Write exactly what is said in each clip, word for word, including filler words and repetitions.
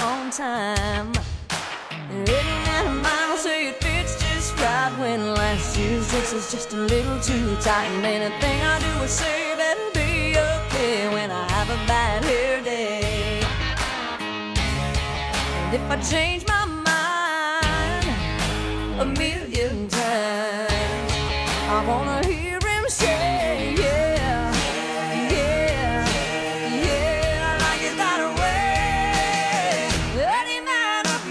on time. Any man of mine will say it fits just right when last year's dress is just a little too tight. And anything I do or say better be okay when I have a bad hair day. And if I change my mind a million times, I wanna hear him say, yeah, yeah, yeah, I like it that way. Any man of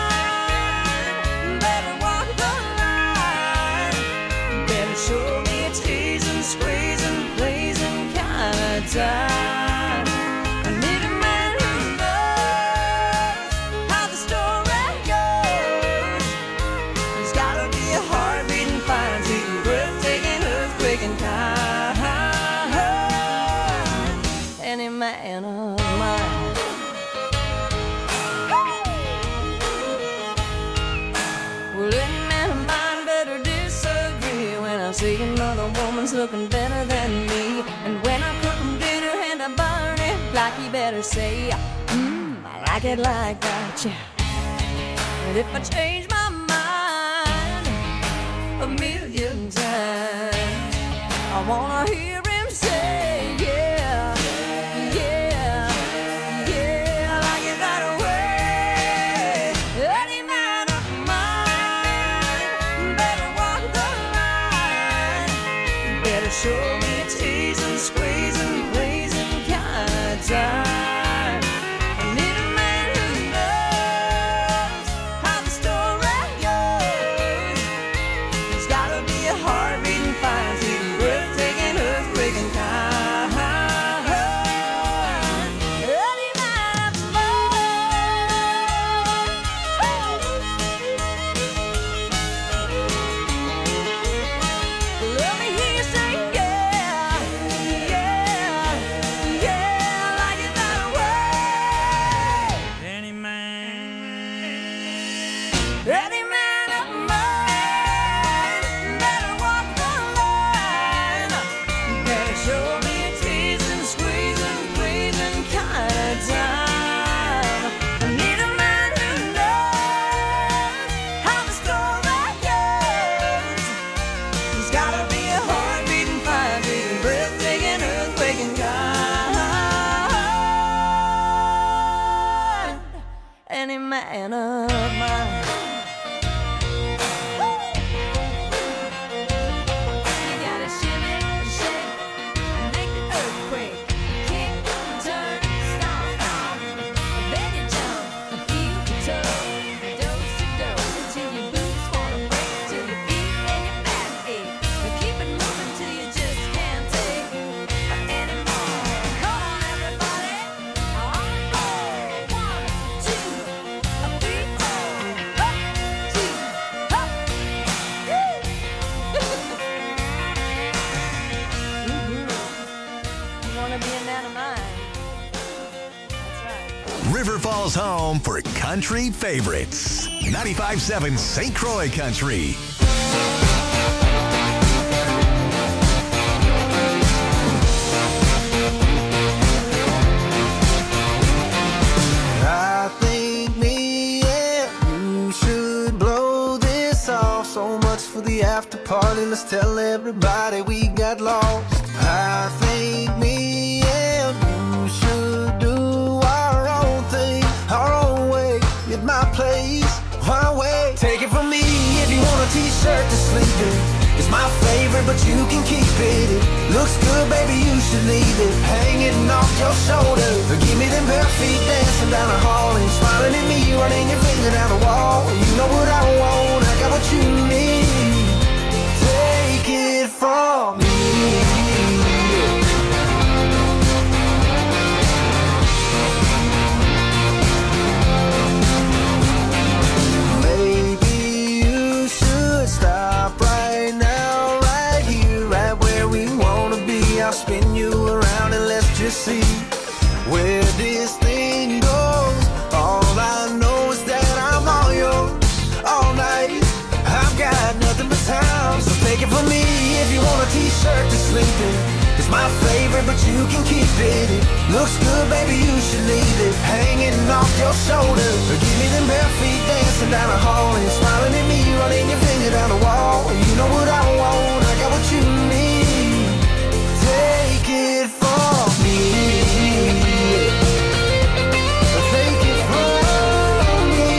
mine better walk the line, better show me a teasing, squeezing, pleasing kind of time. I need a man who knows how the story goes. He's gotta be a heart-beating, fine-tuning, breathtaking, earthquaking kind. Any man of mine. Well, any man of mine better disagree when I see another woman's looking better than me. And when I cook him dinner and I burn it, like he better say, mmm, I like it like that, yeah. And if I change my mind a million times, I wanna hear him say, yeah, yeah, yeah, I like it that way. Any man of mine better walk the line, better show me a teasing, squeezing, pleasing kind of time. I need a man who knows how the story goes. He's gotta be a heart-beating, fine-tuning, breathtaking, earthquaking kind. Any man of mine. Let me hear you say, yeah, yeah, yeah, I like it that way. Any man. Any man of mine better walk the line, better show me a teasing, squeezing, pleasing kind of time. I need a man who knows how the story goes. He's gotta be a heart-beating, fire-beating, breathtaking, earthquaking kind. Any man of mine. You gotta shimmy, shake, make the earthquake, kick, turn, stop, stop. Then you jump, feel the toe, dose to dose until your boots wanna break, till your feet and your back ache. But keep it moving till you just can't take anymore. Come on, everybody, on the floor. One, two, three, four. Up, two, up. Woo! Mhm. You wanna be a man of mine? That's right. River Falls home for country favorites. ninety-five point seven Saint Croix Country. I think me and you should blow this off. So much for the after party, let's tell everybody we got lost. I think me and you should do our own thing, our own way, at my place, my way. Take it from me, if you want a t-shirt to sleep in, it's my favorite, but you can keep it. It looks good, baby, you should leave it hanging off your shoulder. Give me them bare feet dancing down the hall and smiling at me, running your finger down the wall. You know what I want, I got what you need. Take it from me. Maybe you should stop right now, right here, right where we wanna be. I'll spin you around and let's just see where this thing goes. All I know is that I'm all yours all night. I've got nothing but time, so take it from me. If you want a t-shirt to sleep in, it's It's my favorite, but you can keep it. It looks good, baby, you should leave it hanging off your shoulder. Give me them bare feet dancing down the hall and smiling at me, running your finger down the wall. You know what I want, I got what you need. Take it from me. Take it from me.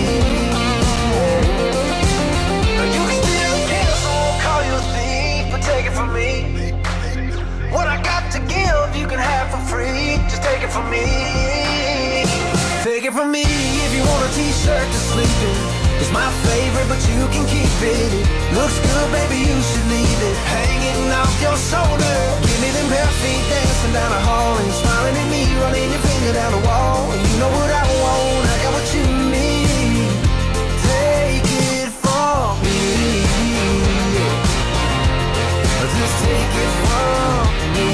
You can still kill, so I won't call you a thief, but take it from me. What I got to give, you can have for free. Just take it from me. Take it from me if you want a t-shirt to sleep in. It's my favorite, but you can keep it. It looks good, baby, you should leave it hanging off your shoulder. Give me them bare feet dancing down the hall and smiling at me, running your finger down the wall. You know what I want, I got what you need. Take it from me. Just take it from me.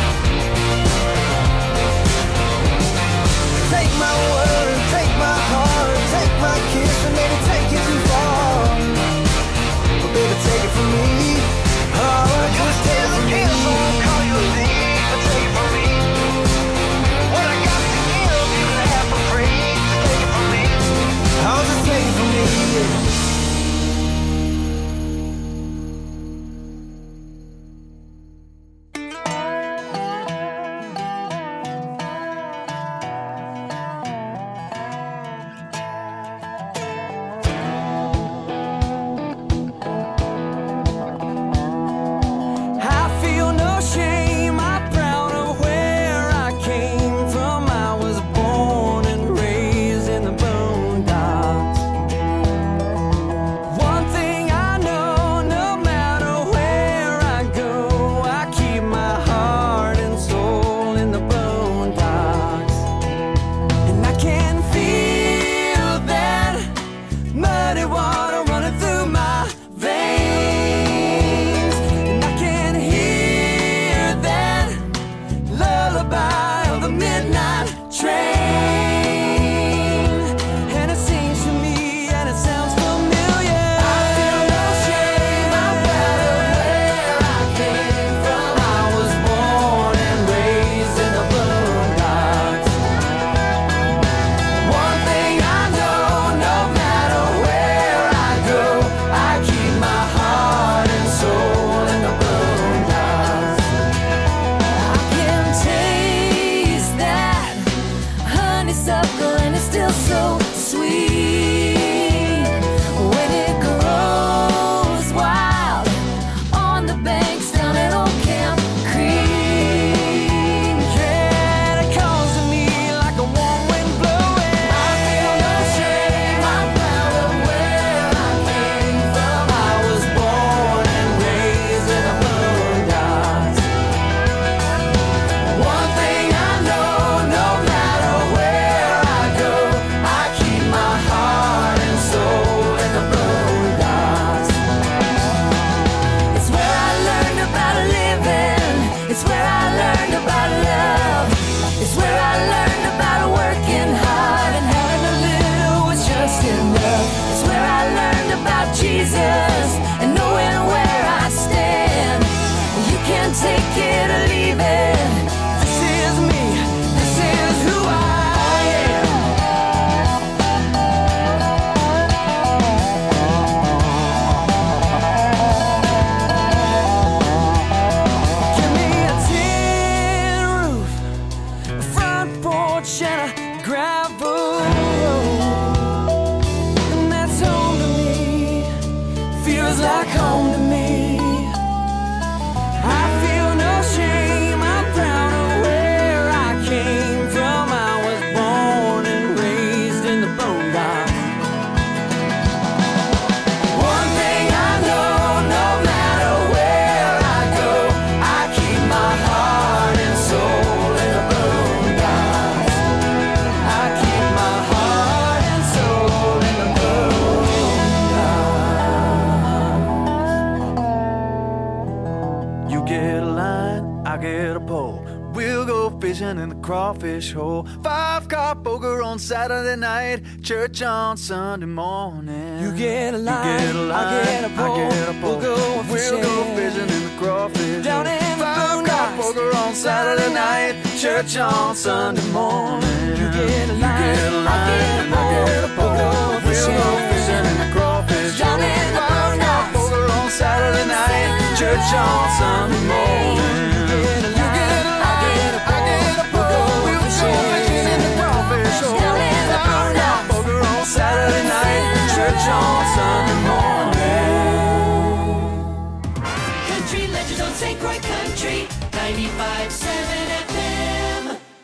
Take my word, take my heart, take my kiss, and maybe take it too far. But baby, take it from me. Oh, just take it from me. So I'll call you a thief, but take it from me. What I got to give, you can have for free. Just take it from me. I'll just take it from me. In the crawfish hole, five car poker on Saturday night, church on Sunday morning. You get a line, you get a line, I get a pole, I get a pole. We'll go fishing. We'll go fishing in the crawfish down hole. in the five car poker on Saturday night, church on Sunday morning. You get a line, you get a line, I get a pole. We'll go fishing in the crawfish. Down in the wild got poker on Saturday night, church on Sunday morning. You get a line, I get a pole. We'll go fishing in the crawfish. Down in the wild got poker on Saturday night, church on Sunday morning. Country Legends on Saint Croix Country ninety-five point seven F M.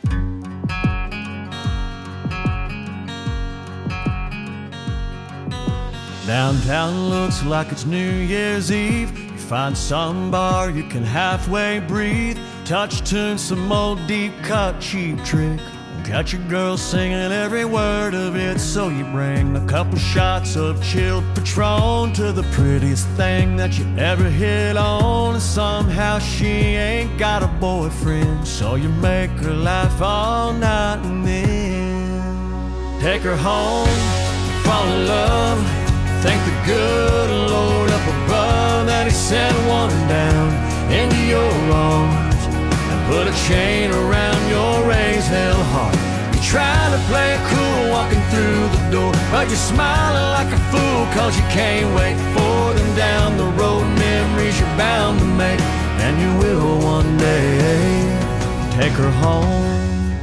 Downtown looks like it's New Year's Eve. You find some bar you can halfway breathe. Touch tune, some old deep cut cheap trick. Got your girl singing every word of it. So you bring a couple shots of chilled Patron to the prettiest thing that you ever hit on. And somehow she ain't got a boyfriend, so you make her laugh all night and then take her home, fall in love. Thank the good Lord up above that he sent one down into your arms and put a chain around your raised hell heart. You're trying to play it cool walking through the door, but you're smiling like a fool cause you can't wait for them down the road. Memories you're bound to make, and you will one day take her home.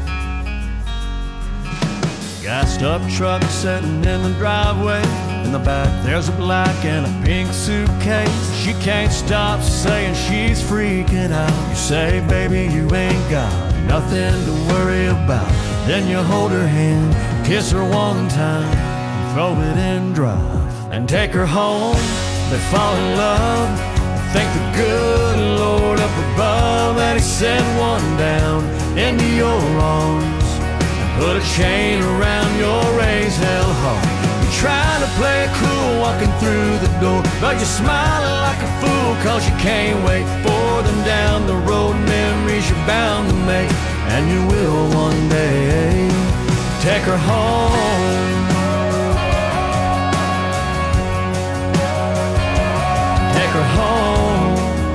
Gassed up truck sitting in the driveway. In the back there's a black and a pink suitcase. She can't stop saying she's freaking out. You say, baby, you ain't got nothing to worry about. Then you hold her hand, kiss her one time, and throw it in drive and take her home. They fall in love. Thank the good Lord up above that he sent one down into your arms and put a chain around your raised hell heart. Trying to play it cool walking through the door, but you're smiling like a fool cause you can't wait for them down the road. Memories you're bound to make, and you will one day take her home. Take her home.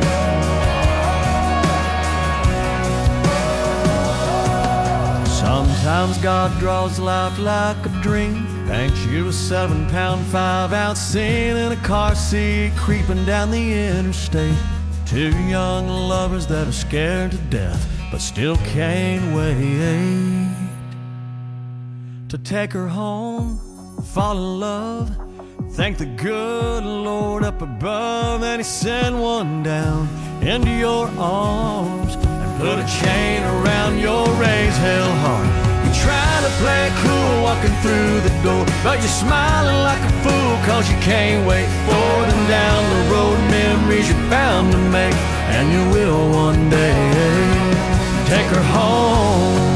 Sometimes God draws life like a dream. Paints you a seven pound, five ounce scene in a car seat creeping down the interstate. Two young lovers that are scared to death but still can't wait to take her home, fall in love. Thank the good Lord up above that he sent one down into your arms and put a chain around your raised hell heart. Trying to play it cool walking through the door, but you're smiling like a fool cause you can't wait for them down the road. Memories you're bound to make, and you will one day take her home.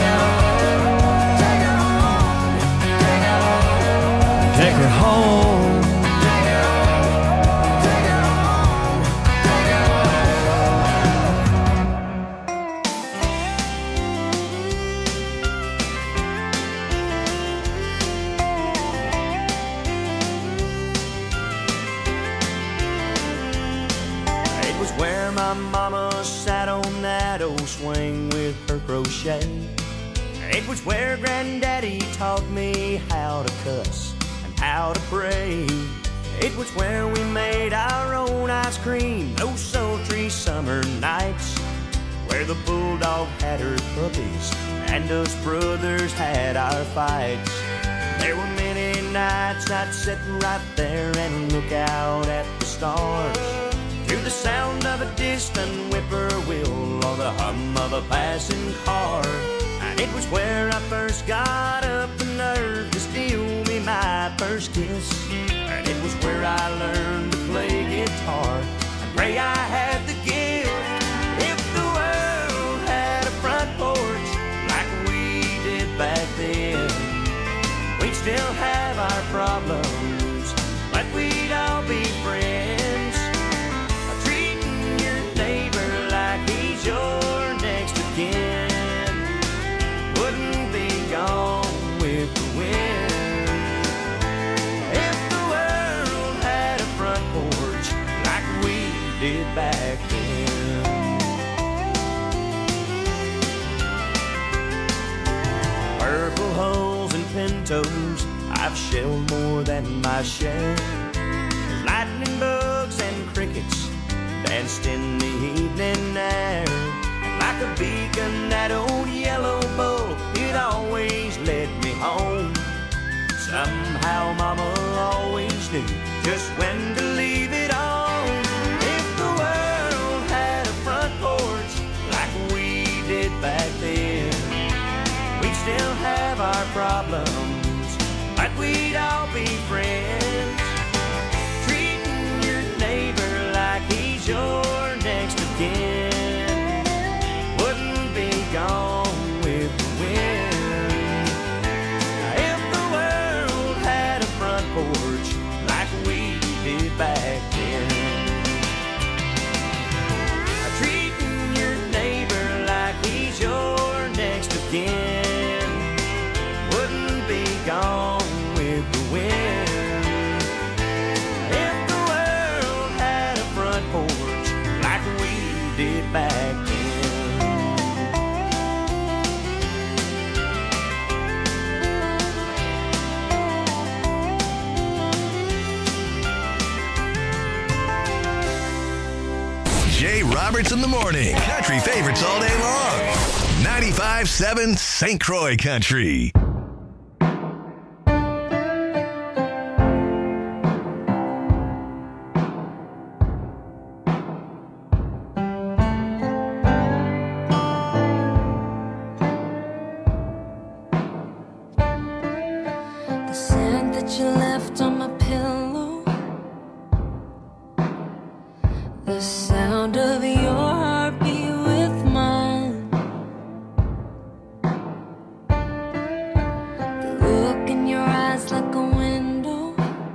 Take her home. My mama sat on that old swing with her crochet. It was where Granddaddy taught me how to cuss and how to pray. It was where we made our own ice cream those sultry summer nights, where the bulldog had her puppies and us brothers had our fights. There were many nights I'd sit right there and look out at the stars, to the sound of a distant whippoorwill or the hum of a passing car. And it was where I first got up the nerve to steal me my first kiss. And it was where I learned to play guitar and pray I had the gift. If the world had a front porch like we did back then, we'd still have our problems, but we'd all be friends. Your next of kin wouldn't be gone with the wind. If the world had a front porch like we did back then. mementos, I've shelled more than my share. Lightning bugs and crickets danced in the evening air. And like a beacon, that old yellow bull, it always led me home. Somehow Mama always knew just when to leave it on. If the world had a front porch like we did back then, we'd still have our problems, but we'd all be friends. Treating your neighbor like he's your next of kin wouldn't be gone with the wind. If the world had a front porch like we did back then, treating your neighbor like he's your next of kin wouldn't be gone with the wind. If the world had a front porch like we did back then. Jay Roberts in the morning. Country favorites all day long. ninety-five point seven Saint Croix Country. The scent that you left on my pillow, the sound of your heartbeat with mine, the look in your eyes like a window,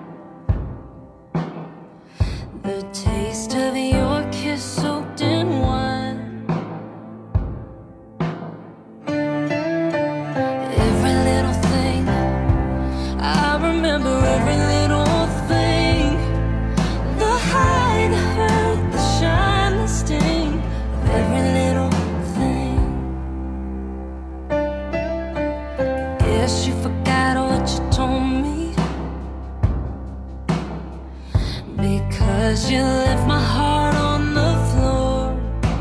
the taste of your kiss soaked in wine. Every little thing, I remember every little thing. The high, the hurt, the shine, the sting of every little thing. Guess you forgot what you told me, because you left my heart on the floor.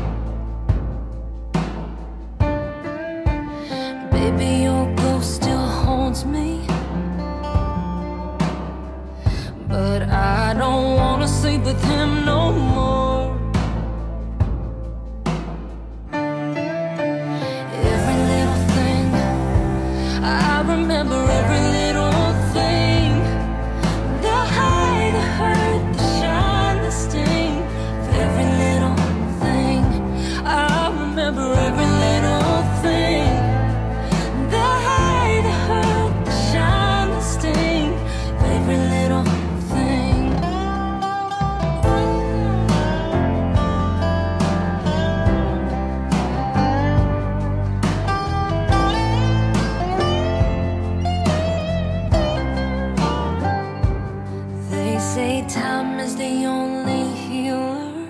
Baby, your ghost still haunts me, but I don't wanna sleep with him no more. Every little thing, I remember every little thing. The high, the hurt, the shine, the sting of every little thing. I remember every little thing. The high, the hurt, the shine, the sting of every little thing. They say time is the only healer.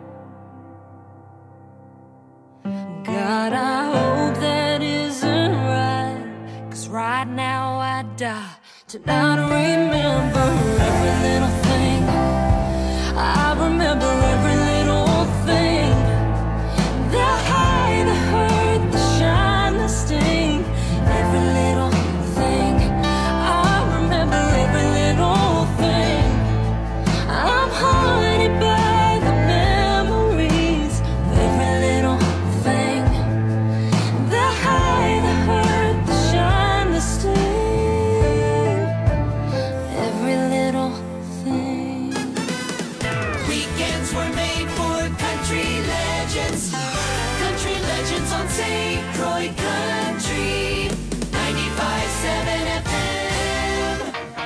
God, I hope that isn't right, 'cause right now I die to not remember every little thing. I remember every little thing. The high, the hurt, the shine, the sting, every little thing. I remember every little thing. I'm haunted by the memories of every little thing. The high, the hurt, the shine, the sting, every little thing. Weekends were made for country legends. Country legends on Saint Croix Country. ninety-five point seven F M.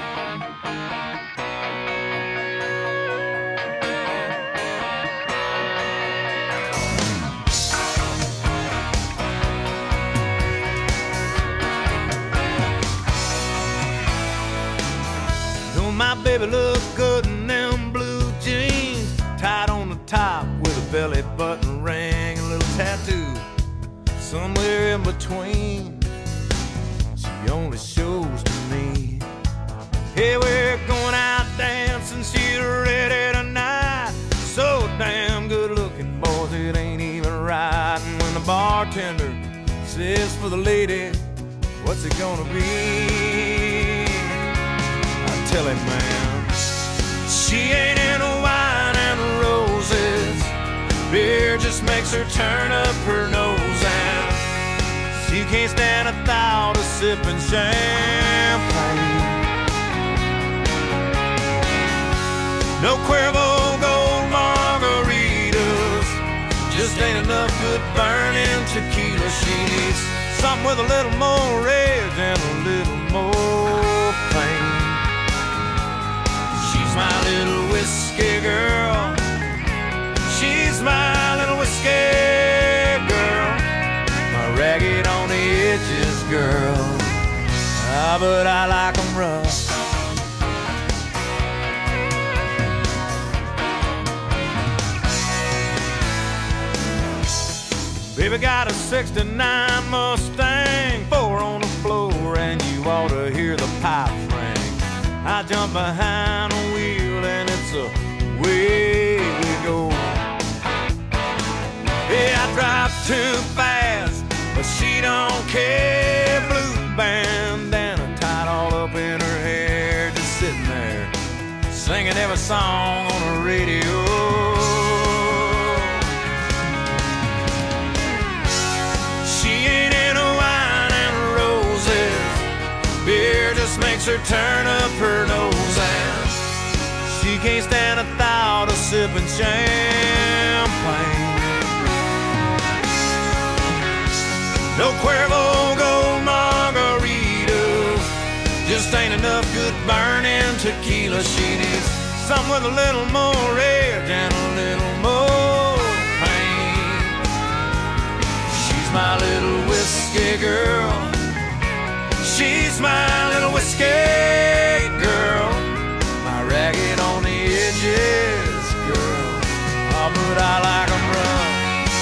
Don't my baby look good in them blue jeans, tied on the top with a belly button ring, a little tattoo somewhere in between. She only shows to Hey, we're going out dancing, she's ready tonight. So damn good looking, boys, it ain't even right. And when the bartender says for the lady, what's it gonna be? I tell him, man, she ain't into wine and roses. Beer just makes her turn up her nose, and she can't stand a thought of sipping champagne. No Cuervo Gold margaritas, just ain't enough good burning tequila. She needs something with a little more rage and a little more pain. She's my little whiskey girl. She's my little whiskey girl. My ragged on the edges girl. Ah, but I like 'em rough. Baby got a sixty-nine Mustang, four on the floor, and you ought to hear the pipes ring. I jump behind the wheel and it's away we go. Yeah, I drive too fast, but she don't care. Blue bandana tied all up in her hair, just sitting there, singing every song on the radio. Beer just makes her turn up her nose, and she can't stand a thought of sipping champagne. No Cuervo Gold margaritas, just ain't enough good burning tequila. She needs something with a little more rage and a little more pain. She's my little whiskey girl. She's my little whiskey girl, my ragged on the edges girl. Oh, but I like 'em rough.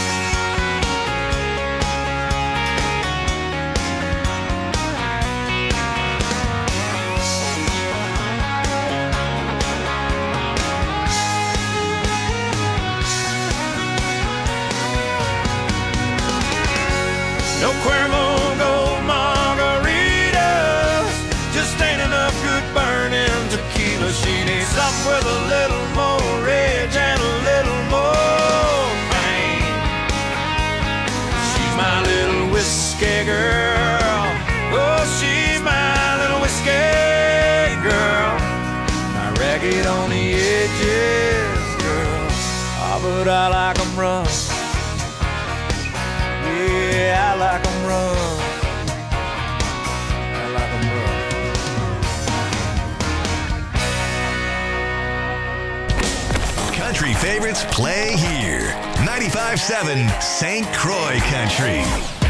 No Cuervo Gold margaritas, just ain't enough good burning tequila. She needs something with a little more rage and a little more pain. She's my little whiskey girl. Oh, she's my little whiskey girl, my ragged on the edges girl. Oh, but I like 'em rough. Yeah, I like 'em rough. I like 'em rough. Country favorites play here. ninety-five seven Saint Croix Country.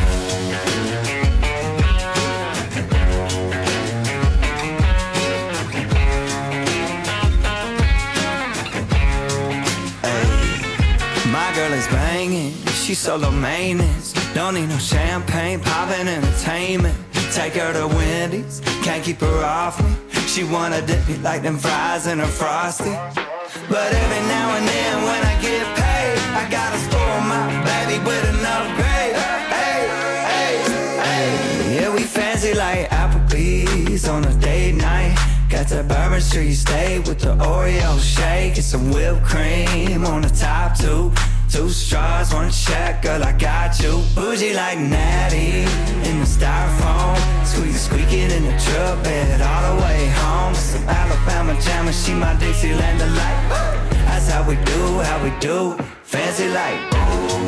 My girl is banging, she's solo maintenance. Don't need no champagne, poppin' entertainment. Take her to Wendy's, can't keep her off me. She wanna dip me like them fries in her Frosty. But every now and then when I get paid, I gotta spoil my baby with an upgrade. Hey, hey, hey. Yeah, we fancy like Applebee's on a date night. Got that Bourbon Street steak with the Oreo shake and some whipped cream on the top two. Two straws, one check, girl, I got you. Bougie like Natty in the styrofoam. Squeak squeaking in the truck bed all the way home. Some Alabama jammer, she my Dixieland delight. That's how we do, how we do. Fancy like ooh.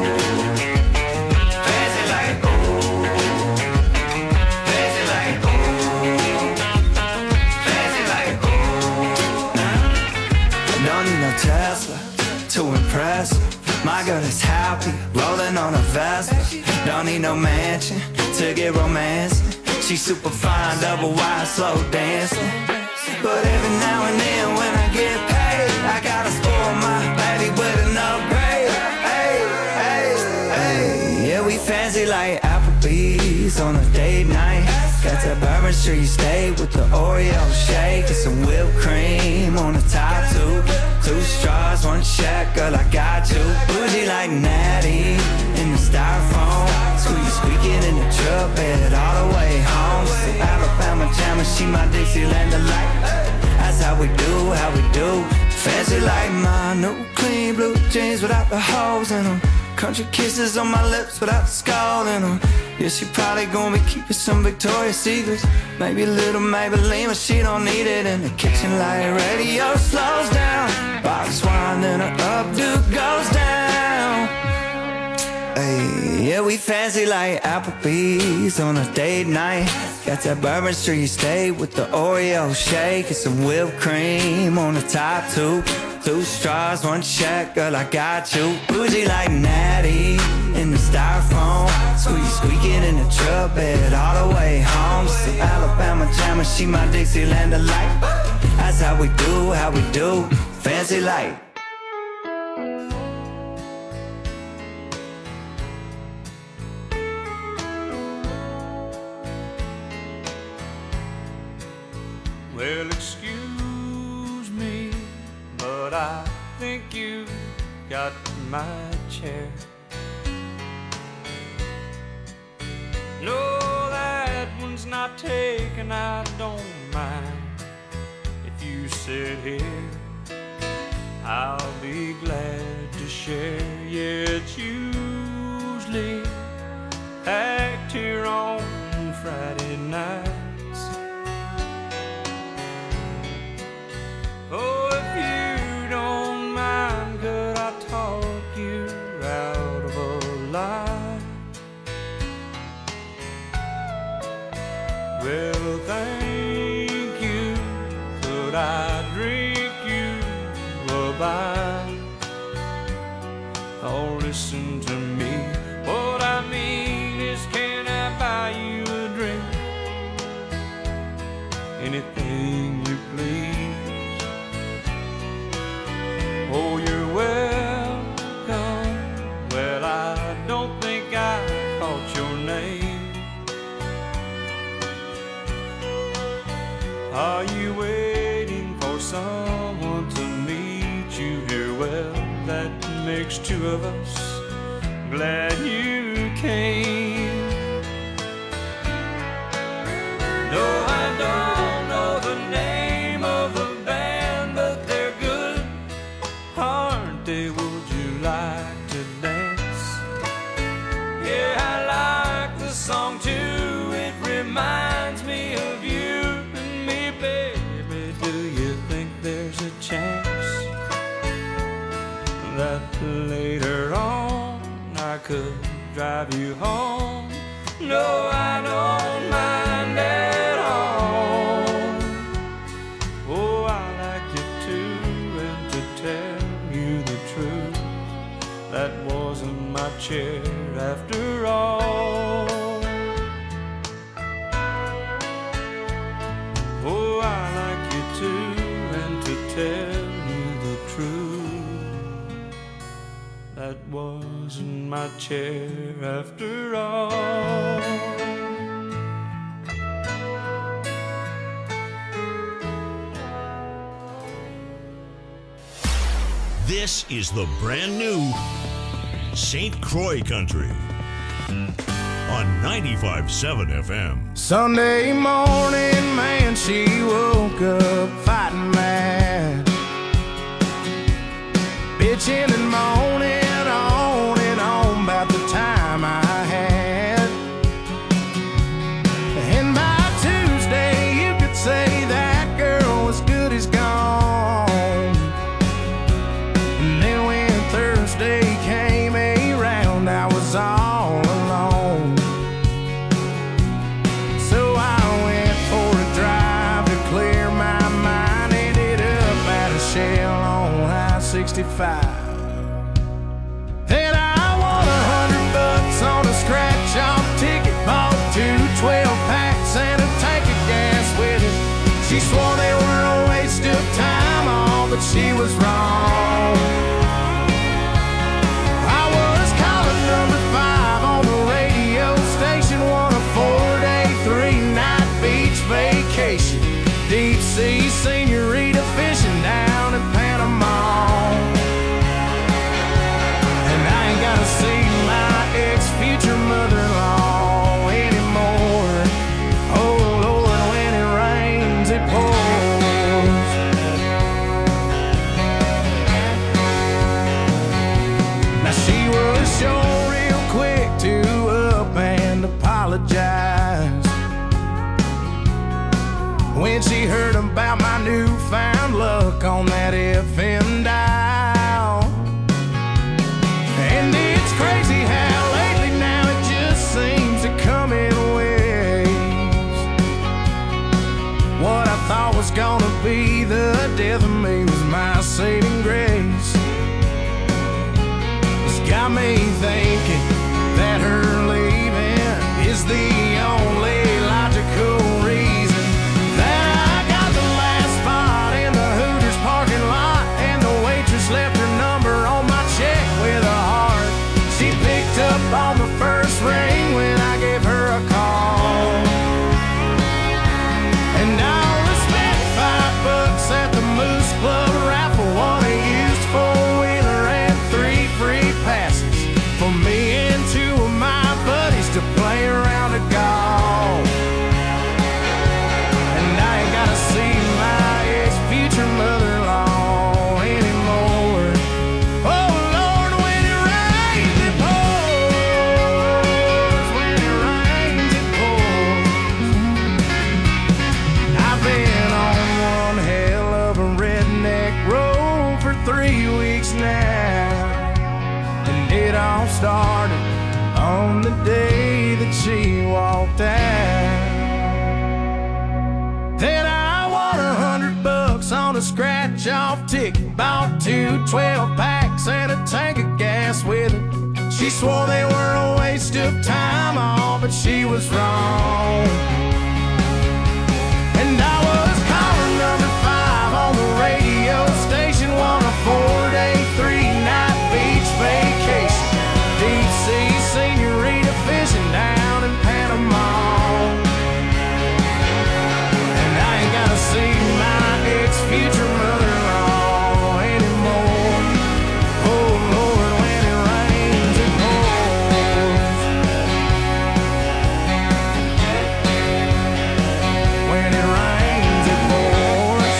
Fancy like ooh. Fancy like ooh. Fancy like ooh. Don't need no Tesla to impress her. My girl is happy, rolling on a Vespa. Don't need no mansion to get romancing. She's super fine, double wide, slow dancing. But every now and then when I get paid, I gotta spoil my baby with an upgrade. Hey, hey, hey. Yeah, we fancy like Applebee's on a date night. Got Got that Bourbon Street steak with the Oreo shake and some whipped cream on the top two. Two straws, one check, girl, I got you. Bougie like Natty in the styrofoam. Squeak squeaking in the truck bed all the way home. So Alabama jammer, she my Dixieland delight. That's how we do, how we do. Fancy like my new clean blue jeans without the holes in them. Country kisses on my lips without the skull in them. Yeah, she probably gonna be keeping some Victoria's Secrets. Maybe a little Maybelline, but she don't need it. In the kitchen light radio slows down. Box wine, then her updo goes down. Hey, yeah, we fancy like Applebee's on a date night. Got that Bourbon Street steak with the Oreo shake and some whipped cream on the top two. Two straws, one check, girl, I got you. Bougie like Natty in the styrofoam. Squeak squeaking in the truck bed all the way home. Some Alabama jammer, she my Dixieland delight. That's how we do, how we do. Fancy like. Well, excuse me, but I think you got my chair. No, that one's not taken, I don't mind. If you sit here, I'll be glad to share. Yeah, it's usually packed here on Friday nights. Oh, if you don't mind, could I talk you out of a lie? Well, thank you. Could I drink you a bite? Oh, listen to me. What I mean is, can I buy you a drink? Anything you please. Oh, you're welcome. Well, I don't think I caught your name. Are you waiting for someone to meet you here? Well, that makes two of us. Glad you came. No, I don't know the name of the band, but they're good, aren't they? Would you like to dance? Yeah, I like the song too. It reminds me of you and me, baby. Do you think there's a chance that later on I could drive you home? No, I don't mind at all. Oh, I like you too, and to tell you the truth, that wasn't my chair after all. Oh, I like you too, and to tell you the truth, that wasn't my chair after all. This is the brand new Saint Croix Country on ninety-five point seven F M. Sunday morning, man, she woke up fighting mad, bitching and moaning on and on about the time I had. And by Tuesday, you could say that girl was good as gone. And then when Thursday came around, I was all alone. So I went for a drive to clear my mind. Ended up at a Shell on I sixty-five. Then I won a hundred bucks on a scratch-off ticket. Bought two twelve packs and a tank of gas with it. She swore they were a waste of time, all, but she was wrong. I was calling number five on the radio station, won a four-day, three-night deep sea senorita fishing down in Panama. And I ain't gotta see my ex-future mother-in-law anymore. Oh Lord, when it rains, it pours. Now she was sure real quick to up and apologize when she heard about my newfound luck on that F M dial. And it's crazy how lately now it just seems to come in waves. What I thought was gonna be the death of me was my saving grace. It's got me thinking that her leaving is the only logical reason that I got the last spot in the Hooters parking lot, and the waitress left her number on my check with a heart. She picked up on the first ring when I gave her a call, and I only spent five bucks at the Moose Club raffle, one a used four-wheeler and three free passes for me and two of my buddies to play around a golf. And I ain't gotta see my ex-future mother-in-law anymore. Oh Lord, when it rains, it pours. When it rains, it pours. I've been on one hell of a redneck road for three weeks now, and it all started on the day that she walked out. Then I won a hundred bucks on a scratch-off ticket, bought two twelve packs and a tank of gas with it. She swore they were a waste of time, all, but she was wrong. And I was caller number five on the radio station, won a four-day, three-night beach vacation, deep sea senorita fishing down in Panama. And I ain't gotta see my ex-future mother-in-law anymore. Oh Lord, when it rains, it pours. When it rains, it pours.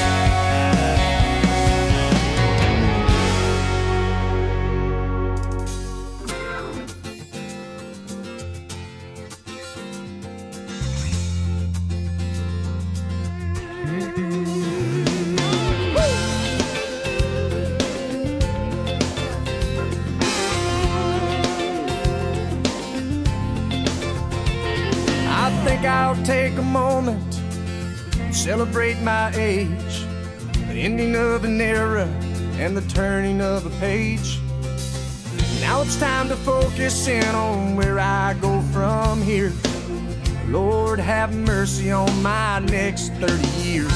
I think I'll take a moment to celebrate my age, the ending of an era and the turning of a page. Now it's time to focus in on where I go from here. Lord, have mercy on my next thirty years.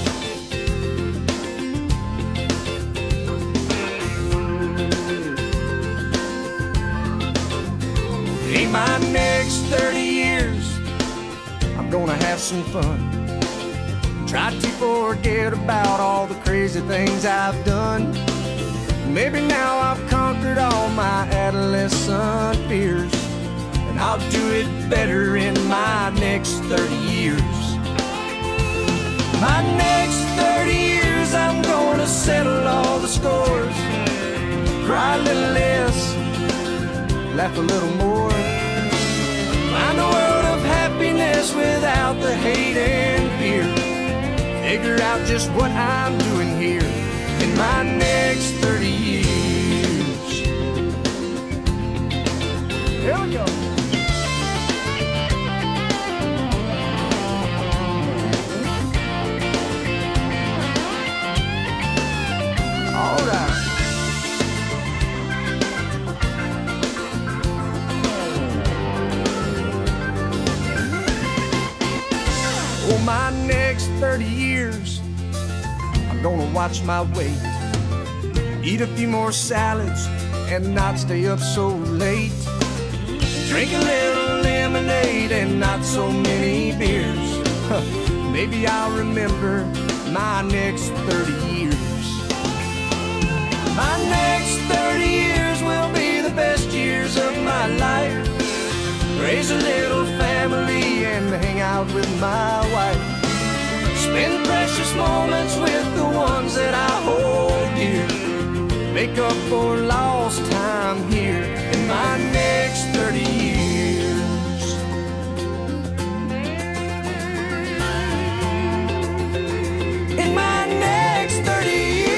In my next thirty years, I'm gonna have some fun. Try to forget about all the crazy things I've done. Maybe now I've conquered all my adolescent fears, and I'll do it better in my next thirty years. My next thirty years, I'm gonna settle all the scores, cry a little less, laugh a little more, find a world of happiness without the hate and fear, figure out just what I'm doing here in my next thirty years. Here we go. All right. For my next thirty years, I'm gonna watch my weight, eat a few more salads, and not stay up so late. Drink a little lemonade and not so many beers. maybe I'll remember my next thirty years. My next thirty years will be the best years of my life. Raise a little family and hang out with my wife. Spend precious moments with the ones that I hold dear. Make up for lost time here in my next thirty years. In my next thirty years.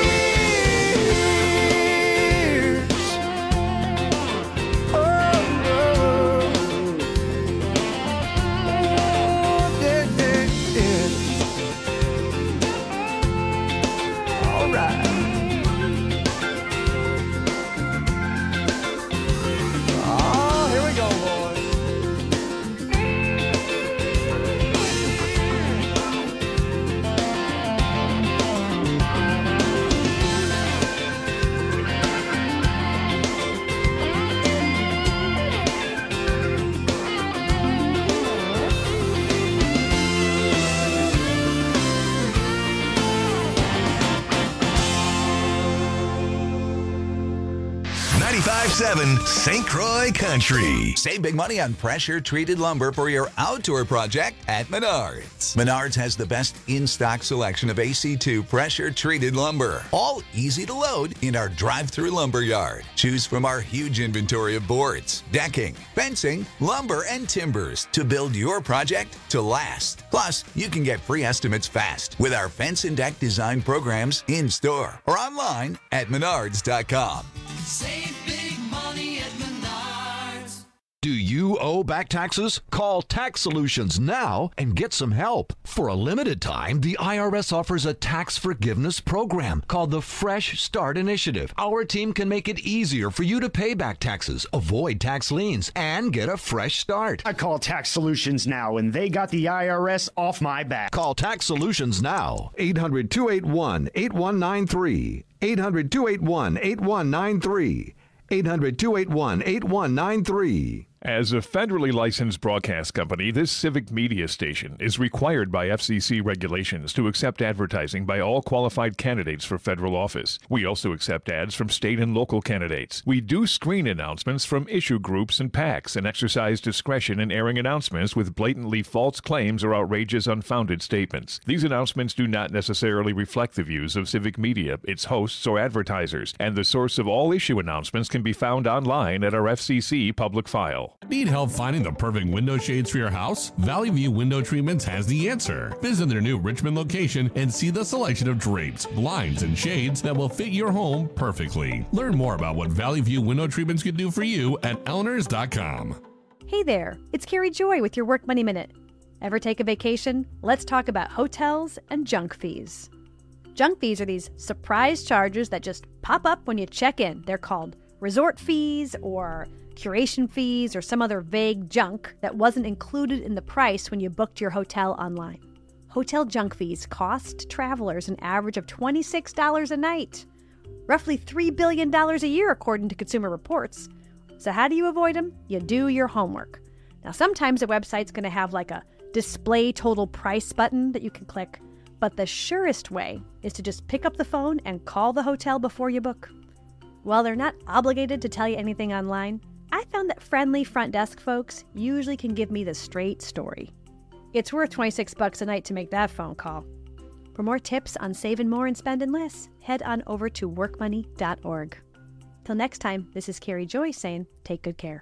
ninety-five seven Saint Croix Country. Save big money on pressure-treated lumber for your outdoor project at Menards. Menards has the best in-stock selection of A C two pressure-treated lumber, all easy to load in our drive-through lumber yard. Choose from our huge inventory of boards, decking, fencing, lumber, and timbers to build your project to last. Plus, you can get free estimates fast with our fence and deck design programs in-store or online at menards dot com. Save big money at Menards. Do you owe back taxes? Call Tax Solutions now and get some help. For a limited time, the I R S offers a tax forgiveness program called the Fresh Start Initiative. Our team can make it easier for you to pay back taxes, avoid tax liens, and get a fresh start. I call Tax Solutions now, and they got the I R S off my back. Call Tax Solutions now. eight hundred, two eight one, eight one nine three. eight hundred, two eight one, eight one nine three. eight hundred, two eight one, eight one nine three. As a federally licensed broadcast company, this civic media station is required by F C C regulations to accept advertising by all qualified candidates for federal office. We also accept ads from state and local candidates. We do screen announcements from issue groups and PACs and exercise discretion in airing announcements with blatantly false claims or outrageous unfounded statements. These announcements do not necessarily reflect the views of civic media, its hosts, or advertisers, and the source of all issue announcements can be found online at our F C C public file. Need help finding the perfect window shades for your house? Valley View Window Treatments has the answer. Visit their new Richmond location and see the selection of drapes, blinds, and shades that will fit your home perfectly. Learn more about what Valley View Window Treatments can do for you at elinors dot com. Hey there, it's Carrie Joy with your Work Money Minute. Ever take a vacation? Let's talk about hotels and junk fees. Junk fees are these surprise charges that just pop up when you check in. They're called resort fees or curation fees or some other vague junk that wasn't included in the price when you booked your hotel online. Hotel junk fees cost travelers an average of twenty-six dollars a night, roughly three billion dollars a year according to Consumer Reports. So how do you avoid them? You do your homework. Now sometimes a website's going to have like a display total price button that you can click, but the surest way is to just pick up the phone and call the hotel before you book. While they're not obligated to tell you anything online, I found that friendly front desk folks usually can give me the straight story. It's worth twenty-six bucks a night to make that phone call. For more tips on saving more and spending less, head on over to work money dot org. Till next time, this is Carrie Joy saying, take good care.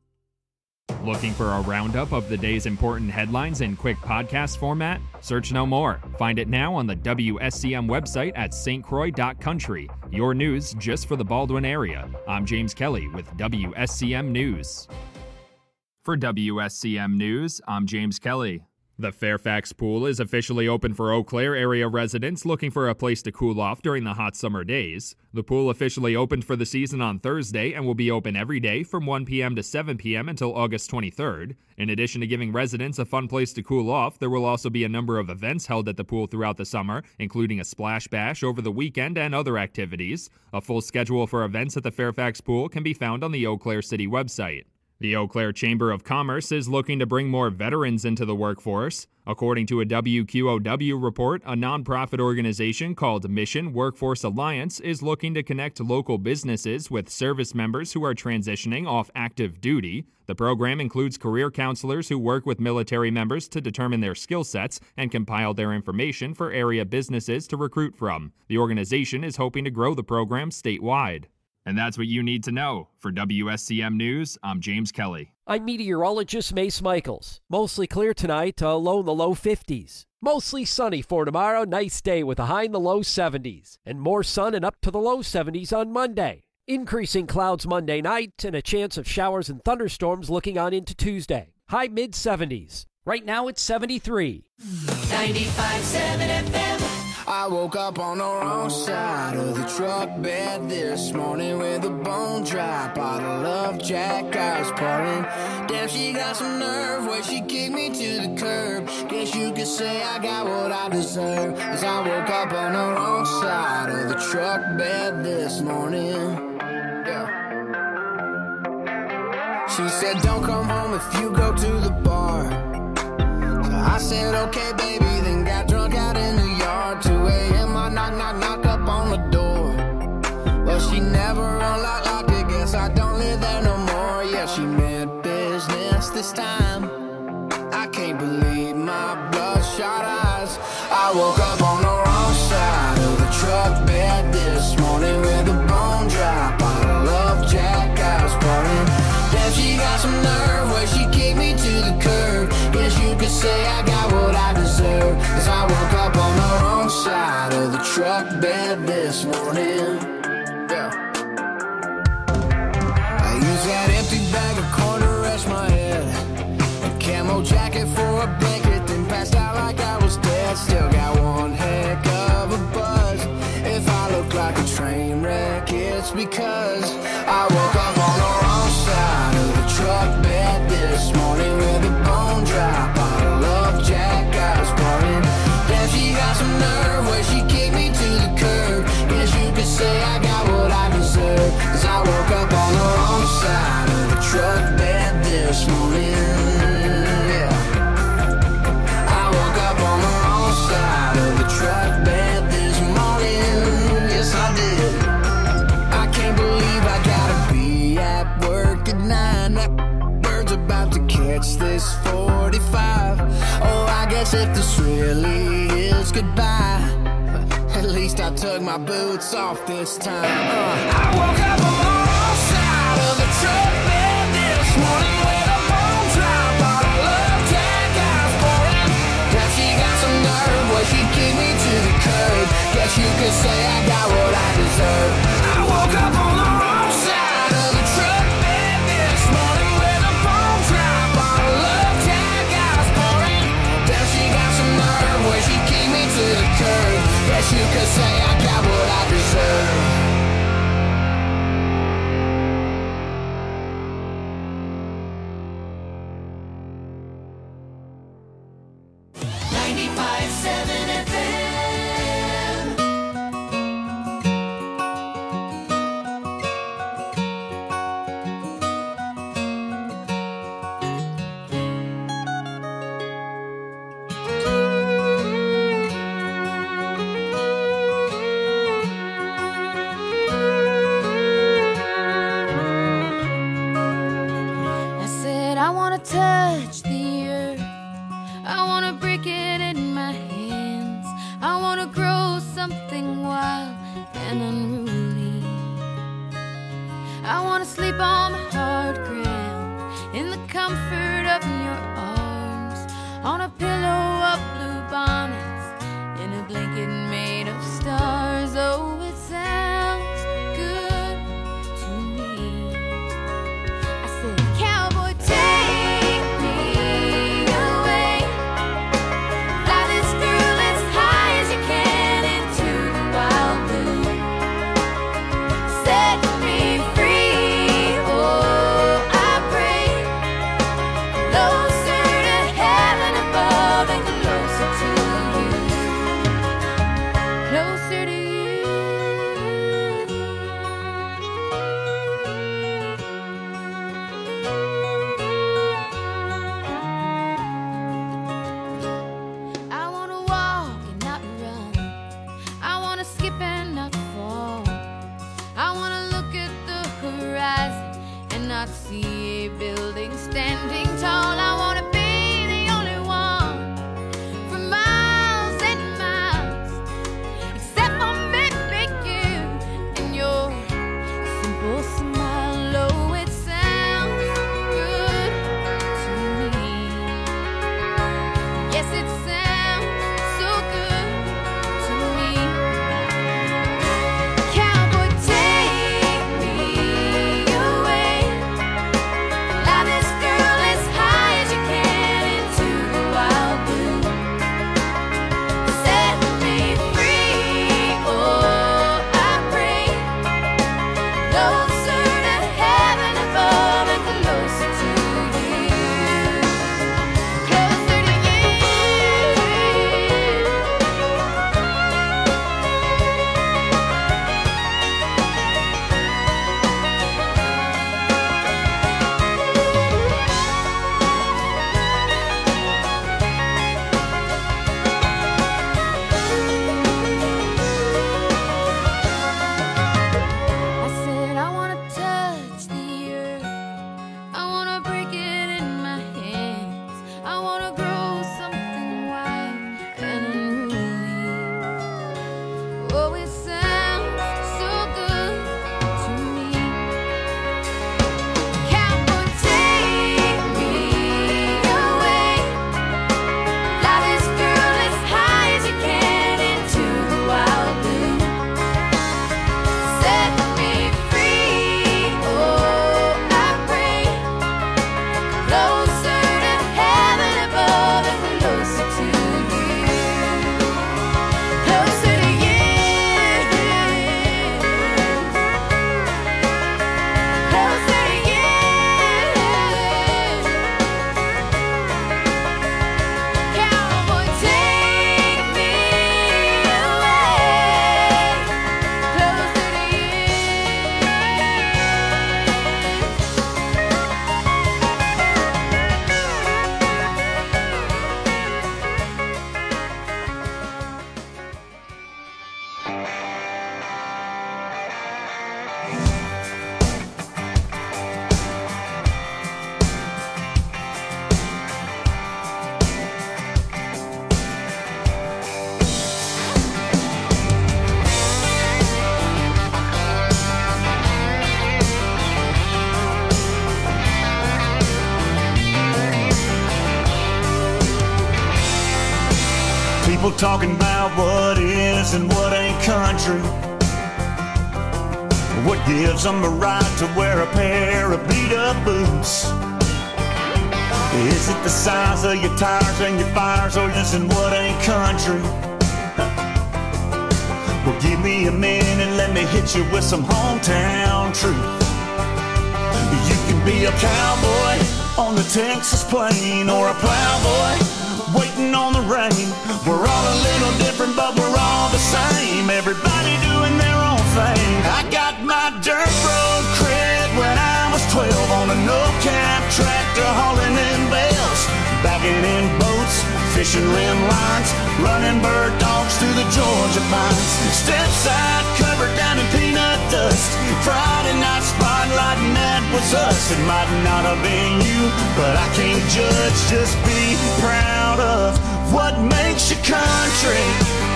Looking for a roundup of the day's important headlines in quick podcast format? Search no more. Find it now on the W S C M website at s t croix dot country. Your news just for the Baldwin area. I'm James Kelly with W S C M News. For W S C M News, I'm James Kelly. The Fairfax Pool is officially open for Eau Claire area residents looking for a place to cool off during the hot summer days. The pool officially opened for the season on Thursday and will be open every day from one p.m. to seven p.m. until August twenty-third. In addition to giving residents a fun place to cool off, there will also be a number of events held at the pool throughout the summer, including a splash bash over the weekend and other activities. A full schedule for events at the Fairfax Pool can be found on the Eau Claire City website. The Eau Claire Chamber of Commerce is looking to bring more veterans into the workforce. According to a W Q O W report, a nonprofit organization called Mission Workforce Alliance is looking to connect local businesses with service members who are transitioning off active duty. The program includes career counselors who work with military members to determine their skill sets and compile their information for area businesses to recruit from. The organization is hoping to grow the program statewide. And that's what you need to know. For W S C M News, I'm James Kelly. I'm meteorologist Mace Michaels. Mostly clear tonight, uh, low in the low fifties. Mostly sunny for tomorrow, nice day with a high in the low seventies. And more sun and up to the low seventies on Monday. Increasing clouds Monday night and a chance of showers and thunderstorms looking on into Tuesday. High mid seventies. Right now it's seventy-three. ninety-five point seven F M. I woke up on the wrong side of the truck bed this morning with a bone dry bottle of Jack I was pouring. Damn, she got some nerve where she kicked me to the curb. Guess you could say I got what I deserve. Cause I woke up on the wrong side of the truck bed this morning. Yeah. She said don't come home if you go to the bar. So I said okay baby, then got drunk out in the yard. Two a.m. I knock, knock, knock up on the door. Well, she never unlocked, locked it. Guess I don't live there no more. Yeah, she meant business this time. I can't believe my bloodshot eyes. I woke up on the wrong side of the truck bed this morning with a bone dry bottle of Jack I was pouring. Damn, she got some nerve where she kicked me to the curb. Guess you could say I got what I deserve. Cause I woke up on the wrong side of the truck bed this morning. Yeah. I used that empty bag of corn to rest my head. A camo jacket for a blanket, then passed out like I was dead. Still got one heck of a buzz. If I look like a train wreck, it's because I woke up on the wrong side of the truck bed this morning with a bone dry bottle of Jack I was pouring. Damn, she got some nerve where she kicked me to the curb. Guess you could say I got what I deserve. Cause I woke up on the wrong side of the truck bed this morning. Yeah. I woke up on the wrong side of the truck bed this morning. Yes, I did. I can't believe I gotta be at work at nine. That bird's about to catch this forty-five. Oh, I guess if this really is goodbye, at least I took my boots off this time. Uh, I woke up on the wrong side of the truck bed this morning with a bone dry bottle of Jack I was pouring. Now she got some nerve where she kicked me to the curb. Guess you could say I got what I deserve. I woke up on the wrong side of the truck bed this morning with a bone dry bottle of Jack I was pouring. Now she got some nerve where she kicked me to the curb. Guess you could say I got what I deserve. ninety-five point seven F M. I said I wanna touch the earth, I wanna break it in my hands, I wanna grow something wild and unruly, I wanna sleep on the hard ground in the comfort of your arms, on a pillow of blue bonnets, in a blanket made of stars. Oh, it sounds good to me. I said, cowboy, take me away, fly this girl as high as you can into the wild blue, set me free. Oh, I pray, closer to heaven above and closer to you, closer to you. not see a building standing tall. I want to be the only one for miles and miles, except for maybe you and your simple smile. Oh, it sounds good to me. Yes, it sounds so good to me. Cowboy, take me away. Fly this girl as high as you can into the wild blue. Set me free, oh, I pray. Closer to heaven above and closer to you. Closer to you. I said I wanna touch the earth. I wanna break it in my hands. I wanna grow something white and unruly. Oh, it sounds so good to me. Cowboy, take me away. Fly this girl as high as you can into the wild blue. Set me free, oh, I pray. Closer to heaven above and closer to you. Closer to you. Closer to you. Cowboy, take me away. Closer to you. People talking about what is and what ain't country. What gives them a right to wear a pair of beat-up boots? Is it the size of your tires and your fires, or is it what ain't country? Well, give me a minute, let me hit you with some hometown truth. You can be a cowboy on the Texas plain, or a plowboy waiting on the rain. We're all a little different, but we're all the same. Everybody doing their own thing. I got my dirt road cred when I was twelve on a no-cap tractor hauling in bales, backing in boats, fishing rim lines, running bird dogs through the Georgia pines. Step side covered down in peanut dust. Friday night spotlight, and that was us. It might not have been you, but I can't judge. Just be proud of what makes you country.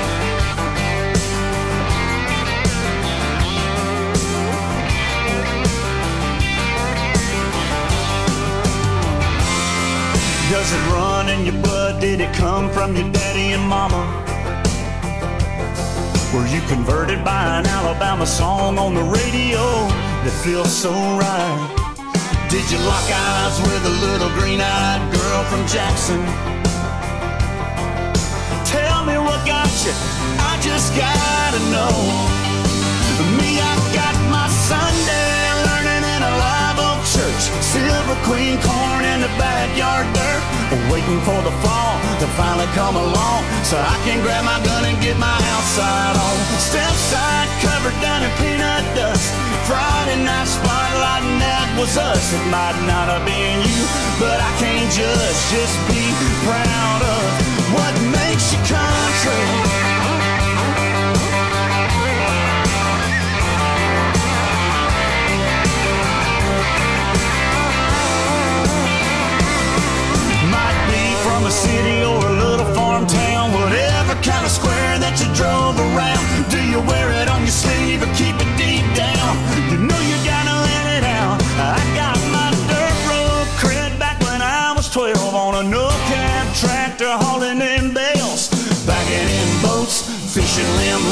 Does it run in your blood? Did it come from your daddy and mama? Were you converted by an Alabama song on the radio that feels so right? Did you lock eyes with a little green-eyed girl from Jackson? Tell me what got you, I just gotta know. Me, I got my Sunday learning in a live oak church. Silver Queen corn in the backyard dirt, waiting for the fall to finally come along, so I can grab my gun and get my outside on. Step side covered down in peanut dust. Friday night spotlight, and that was us. It might not have been you, but I can't judge. Just be proud of what makes you country.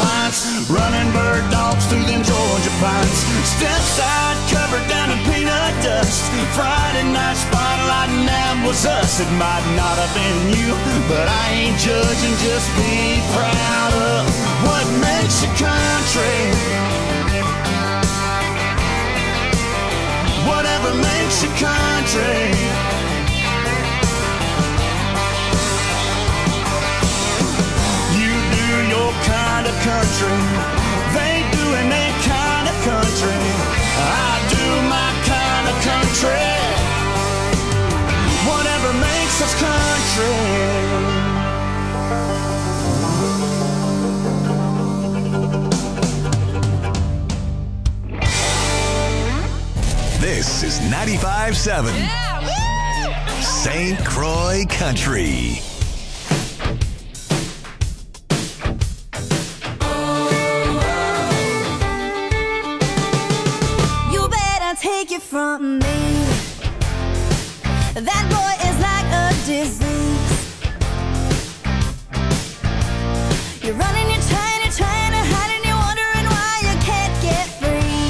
lights, running bird dogs through them Georgia pines. Step side covered down in peanut dust. Friday night spotlight and that was us. It might not have been you, but I ain't judging. Just be proud of what makes your country. Whatever makes your country. You do your kind of country. They do in their kind of country. I do my kind of country. Whatever makes us country. This is ninety-five seven yeah, Saint Croix Country. You better take it from me. That boy is like a disease. You're running, you're trying, you're trying to hide, and you're wondering why you can't get free.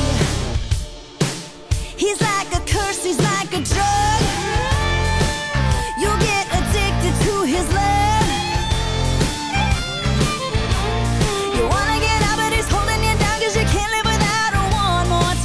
He's like a curse, he's like a drug. You'll get addicted to his love. You wanna get out, but he's holding you down, cause you can't live without her one more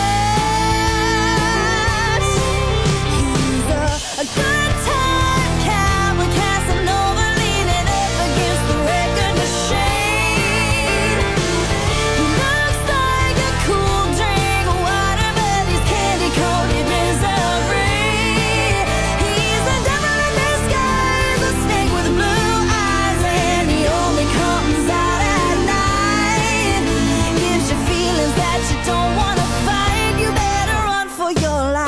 touch. He's a, a good time cowboy, Casanova, leaning up against the record machine. He looks like a cool drink of water, but he's candy-coated misery. He's a devil in disguise, a snake with blue eyes, and he only comes out at night. Gives you feelings that you don't want to fight. You better run for your life.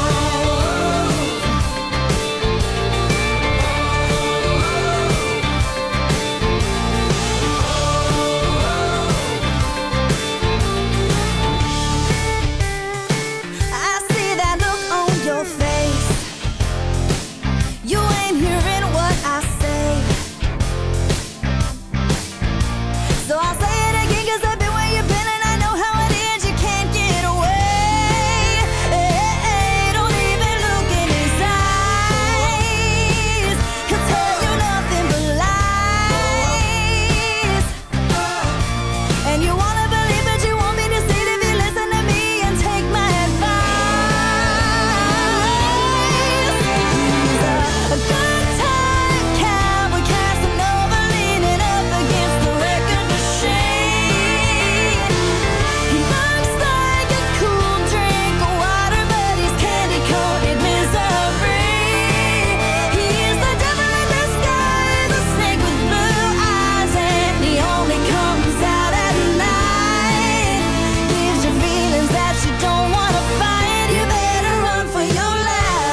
I see that look on your face. You ain't hearing what I say. So I'll say it again, cause I've been where you've been, and I know how it is. You can't get away. Don't even look in his eyes. He'll tell you nothing but lies. And you wanna believe, but you won't be deceived if you listen to me and take my advice. He's a, a good time cowboy, Casanova, leaning up against the record machine. He looks like a cool drink of water, but he's candy-coated misery. He's the devil in disguise, a snake with blue eyes, and he only comes out at night. Gives you feelings that you don't want to fight. You better run for your life.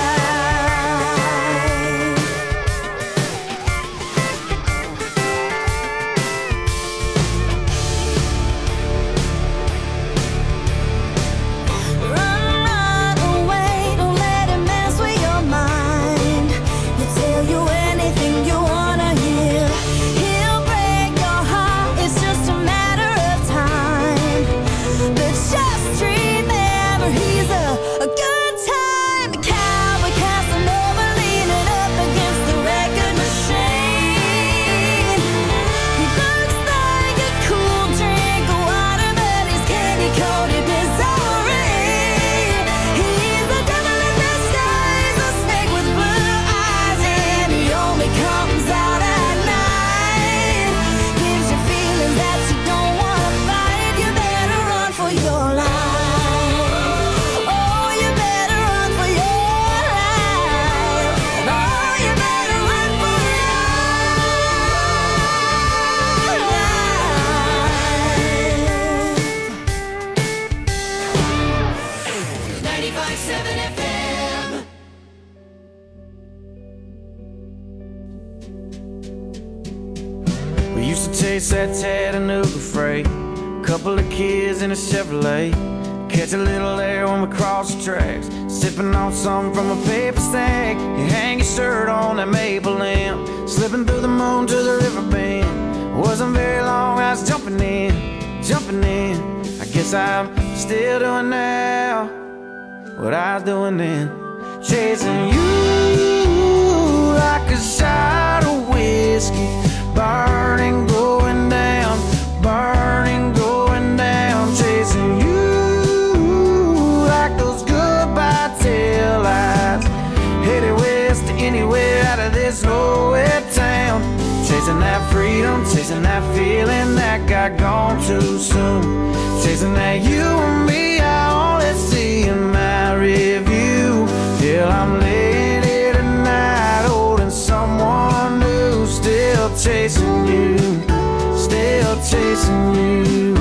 Run, run away, don't let him mess with your mind. He'll tell you anything you wanna hear. He'll break your heart, it's just a matter of time. But just remember, he's a, a good time cowboy, Casanova, leaning up against the record machine. He looks like a cool drink of water, but he's candy-coated misery. He's the devil in disguise, a snake with blue eyes, and he only comes out at night. Gives you feelings that you don't want to fight. You better run for your life. Oh, you better run for your life. Oh, you better run for your life. ninety-five seven F M. We used to chase that Chattanooga freight, couple of kids in a Chevrolet, catch a little air when we cross the tracks, sipping on something from a paper stack. You hang your shirt on that maple lamp, slipping through the moon to the river bend, Wasn't very long, I was jumping in, jumping in. I guess I'm still doing now what I was doing then. Chasing you like a shot of whiskey, burning, going down, burning, going down. Chasing you like those goodbye tail lights, headed west to anywhere out of this nowhere town. Chasing that freedom, chasing that feeling that got gone too soon. Chasing that you and me, I only see in my review. Till I'm laying here tonight, holding someone new. Still chasing you, still chasing you.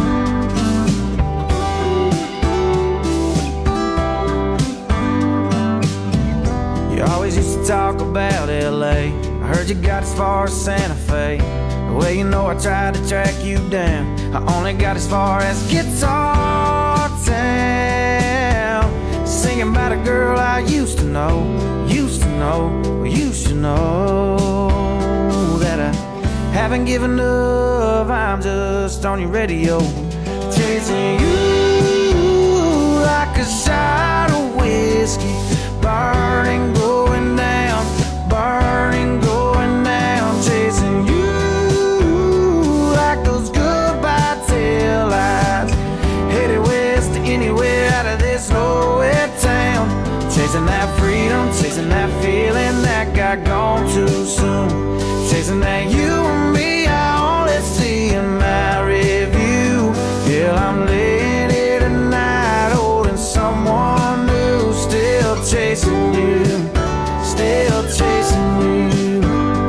You always used to talk about L A. I heard you got as far as Santa Fe. Well, you know I tried to track you down. I only got as far as Guitar Town. Singing about a girl I used to know, used to know, used to know. That I haven't given up, I'm just on your radio. Chasing you like a shot of whiskey, burning, going down, burning, going down. Chasing you like those goodbye tail lights, headed west to anywhere out of this nowhere town. Chasing that freedom, chasing that feeling that got gone too soon. Chasing that you and me, I only see in my review. Till I'm laying here tonight, holding someone new. Still chasing you, still chasing you.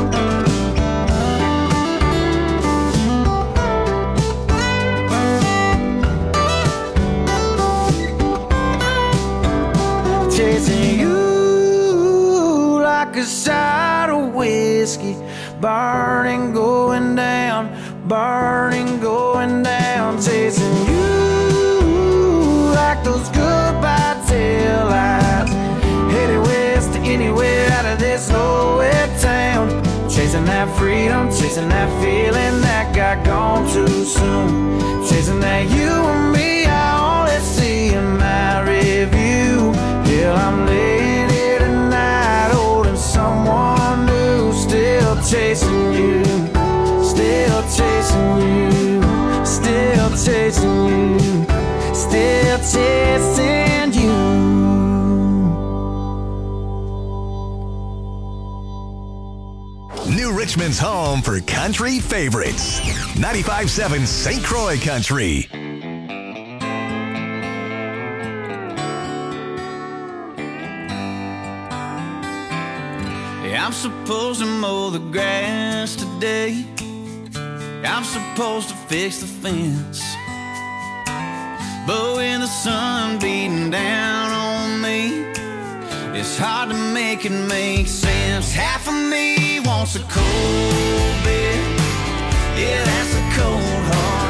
Chasing you like a shot of whiskey, burning, going down, burning, going down. Chasing you like those goodbye tail lights, headed west to anywhere out of this nowhere town. Chasing that freedom, chasing that feeling that got gone too soon. Chasing that you and me, I only see in my review. Till I'm laying here tonight, holding someone new. Still chasing you, still chasing you, still chasing you, still chasing you. New Richmond's home for country favorites. ninety-five point seven Saint Croix Country. I'm supposed to mow the grass today. I'm supposed to fix the fence. But when the sun beating down on me, it's hard to make it make sense. Half of me wants a cold beer. Yeah, that's a cold heart.